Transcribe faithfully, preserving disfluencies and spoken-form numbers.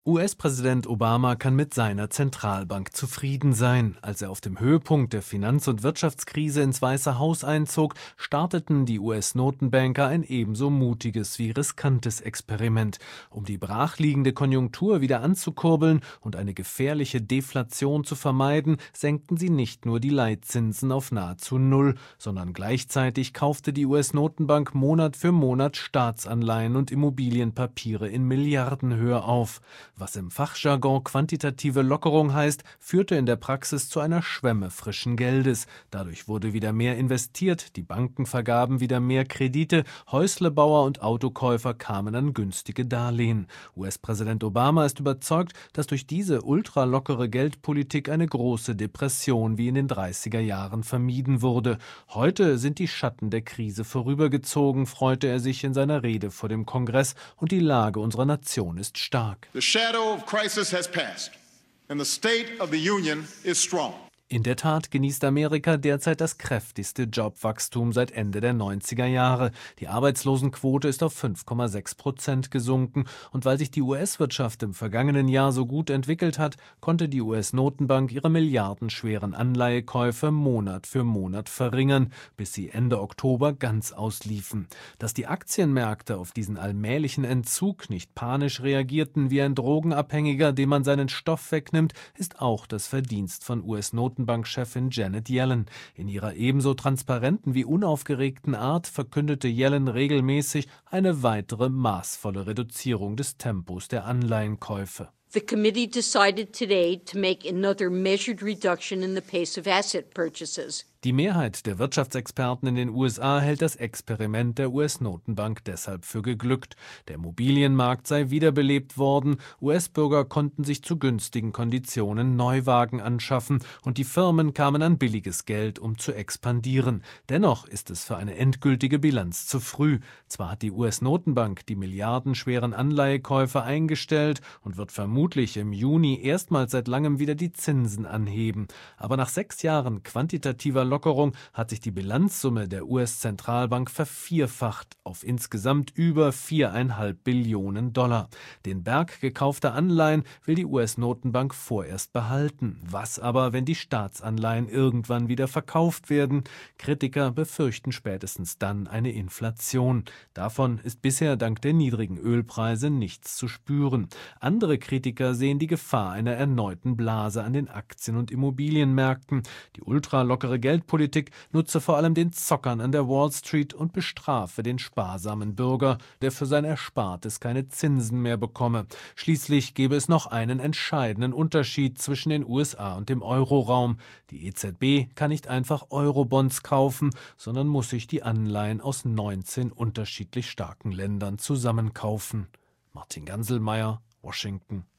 U S-Präsident Obama kann mit seiner Zentralbank zufrieden sein. Als er auf dem Höhepunkt der Finanz- und Wirtschaftskrise ins Weiße Haus einzog, starteten die U S-Notenbanker ein ebenso mutiges wie riskantes Experiment. Um die brachliegende Konjunktur wieder anzukurbeln und eine gefährliche Deflation zu vermeiden, senkten sie nicht nur die Leitzinsen auf nahezu null, sondern gleichzeitig kaufte die U S-Notenbank Monat für Monat Staatsanleihen und Immobilienpapiere in Milliardenhöhe auf. Was im Fachjargon quantitative Lockerung heißt, führte in der Praxis zu einer Schwemme frischen Geldes. Dadurch wurde wieder mehr investiert, die Banken vergaben wieder mehr Kredite, Häuslebauer und Autokäufer kamen an günstige Darlehen. U S-Präsident Obama ist überzeugt, dass durch diese ultralockere Geldpolitik eine große Depression wie in den dreißiger Jahren vermieden wurde. Heute sind die Schatten der Krise vorübergezogen, freute er sich in seiner Rede vor dem Kongress, und die Lage unserer Nation ist stark. The shadow of crisis has passed, and the state of the union is strong. In der Tat genießt Amerika derzeit das kräftigste Jobwachstum seit Ende der neunziger Jahre. Die Arbeitslosenquote ist auf fünf Komma sechs Prozent gesunken. Und weil sich die U S-Wirtschaft im vergangenen Jahr so gut entwickelt hat, konnte die U S-Notenbank ihre milliardenschweren Anleihekäufe Monat für Monat verringern, bis sie Ende Oktober ganz ausliefen. Dass die Aktienmärkte auf diesen allmählichen Entzug nicht panisch reagierten wie ein Drogenabhängiger, dem man seinen Stoff wegnimmt, ist auch das Verdienst von U S-Notenbank. Notenbankchefin Janet Yellen. In ihrer ebenso transparenten wie unaufgeregten Art verkündete Yellen regelmäßig eine weitere maßvolle Reduzierung des Tempos der Anleihenkäufe. The committee decided today to make another measured reduction in the pace of asset purchases. Die Mehrheit der Wirtschaftsexperten in den U S A hält das Experiment der U S-Notenbank deshalb für geglückt. Der Immobilienmarkt sei wiederbelebt worden, U S-Bürger konnten sich zu günstigen Konditionen Neuwagen anschaffen und die Firmen kamen an billiges Geld, um zu expandieren. Dennoch ist es für eine endgültige Bilanz zu früh. Zwar hat die U S-Notenbank die milliardenschweren Anleihekäufe eingestellt und wird vermutlich im Juni erstmals seit langem wieder die Zinsen anheben, aber nach sechs Jahren quantitativer Lockerung hat sich die Bilanzsumme der U S-Zentralbank vervierfacht auf insgesamt über viereinhalb Billionen Dollar. Den Berg gekaufter Anleihen will die U S-Notenbank vorerst behalten. Was aber, wenn die Staatsanleihen irgendwann wieder verkauft werden? Kritiker befürchten spätestens dann eine Inflation. Davon ist bisher dank der niedrigen Ölpreise nichts zu spüren. Andere Kritiker sehen die Gefahr einer erneuten Blase an den Aktien- und Immobilienmärkten. Die ultralockere Geld Politik nutze vor allem den Zockern an der Wall Street und bestrafe den sparsamen Bürger, der für sein Erspartes keine Zinsen mehr bekomme. Schließlich gäbe es noch einen entscheidenden Unterschied zwischen den U S A und dem Euroraum. Die E Z B kann nicht einfach Eurobonds kaufen, sondern muss sich die Anleihen aus neunzehn unterschiedlich starken Ländern zusammenkaufen. Martin Ganselmeier, Washington.